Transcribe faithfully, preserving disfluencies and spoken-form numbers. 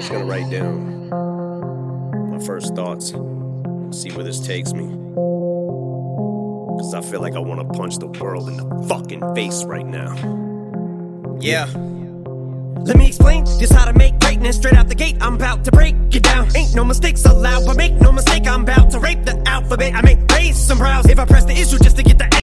just gonna write down my first thoughts, see where this takes me. Cause I feel like I wanna punch the world in the fucking face right now. Yeah. Let me explain just how to make greatness. Straight out the gate, I'm about to break it down. Ain't no mistakes allowed, but make no mistake, I'm about to rape the alphabet. I make race some brows if I press the issue just to get the